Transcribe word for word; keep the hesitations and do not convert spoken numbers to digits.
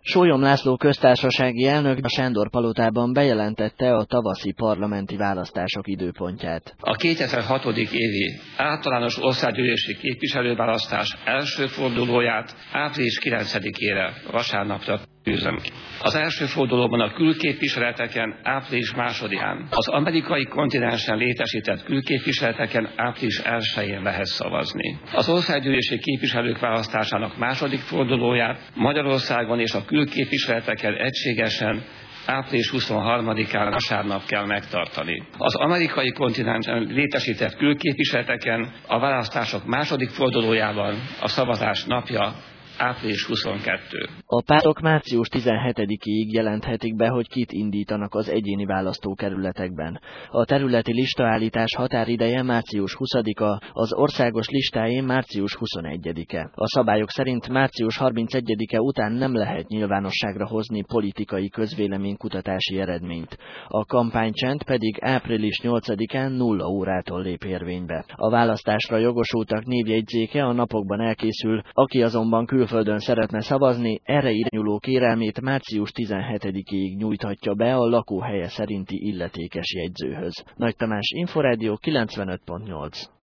Sólyom László köztársasági elnök a Sándor-palotában bejelentette a tavaszi parlamenti választások időpontját. A kétezer-hatodik évi általános országgyűlési képviselőválasztás első fordulóját április kilencedikére vasárnapra tűzöm ki. Az első fordulóban a külképviseleteken április másodikán, az amerikai kontinensen létesített külképviseleteken április elsején lehet szavazni. Az országgyűlési képviselők választásának második fordulóját Magyarországon és a külképviseleteken egységesen április huszonharmadikán vasárnap kell megtartani. Az amerikai kontinensen létesített külképviseleteken a választások második fordulójában a szavazás napja április huszonkettő. A pártok március tizenhetedikéig jelenthetik be, hogy kit indítanak az egyéni választókerületekben. A területi listaállítás határideje március huszadika, az országos listáé március huszonegyedike. A szabályok szerint március harmincegyedike után nem lehet nyilvánosságra hozni politikai közvéleménykutatási eredményt. A kampánycsend pedig április nyolcadikán nulla órától lép érvénybe. A választásra jogosultak névjegyzéke a napokban elkészül, aki azonban kül Földön szeretne szavazni, erre irányuló kérelmét március tizenhetedikéig nyújthatja be a lakóhelye szerinti illetékes jegyzőhöz. Nagy Tamás, Inforádió kilencvenöt pont nyolc.